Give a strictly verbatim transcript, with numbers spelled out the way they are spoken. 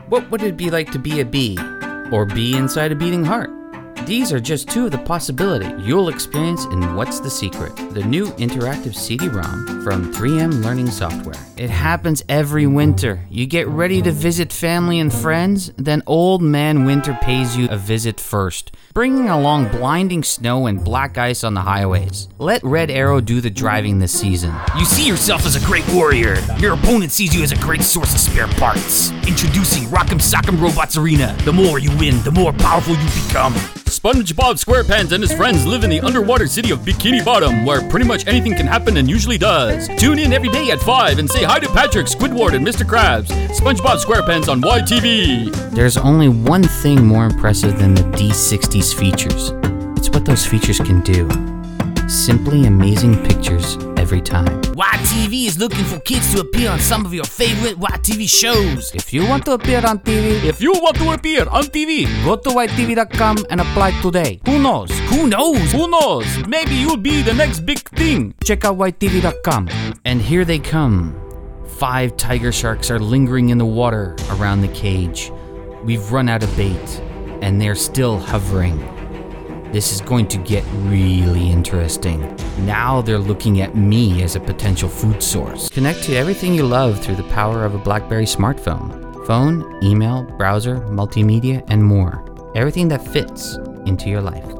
What would it be like to be a bee? Or be inside a beating heart? These are just two of the possibilities you'll experience in What's the Secret, the new interactive C D ROM from three M Learning Software. It happens every winter. You get ready to visit family and friends, then Old Man Winter pays you a visit first, bringing along blinding snow and black ice on the highways. Let Red Arrow do the driving this season. You see yourself as a great warrior. Your opponent sees you as a great source of spare parts. Introducing Rock'em Sock'em Robots Arena. The more you win, the more powerful you become. SpongeBob SquarePants and his friends live in the underwater city of Bikini Bottom, where pretty much anything can happen and usually does. Tune in every day at five and say hi to Patrick, Squidward, and Mister Krabs. SpongeBob SquarePants on Y T V. There's only one thing more impressive than the D sixty's features. It's what those features can do. Simply amazing pictures every time. Y T V is looking for kids to appear on some of your favorite Y T V shows. If you want to appear on T V, If you want to appear on T V, go to Y T V dot com and apply today. Who knows? Who knows? who knows? Maybe you'll be the next big thing. Check out Y T V dot com. And here they come. Five tiger sharks are lingering in the water around the cage. We've run out of bait, and they're still hovering. This is going to get really interesting. Now they're looking at me as a potential food source. Connect to everything you love through the power of a BlackBerry smartphone. Phone, email, browser, multimedia, and more. Everything that fits into your life.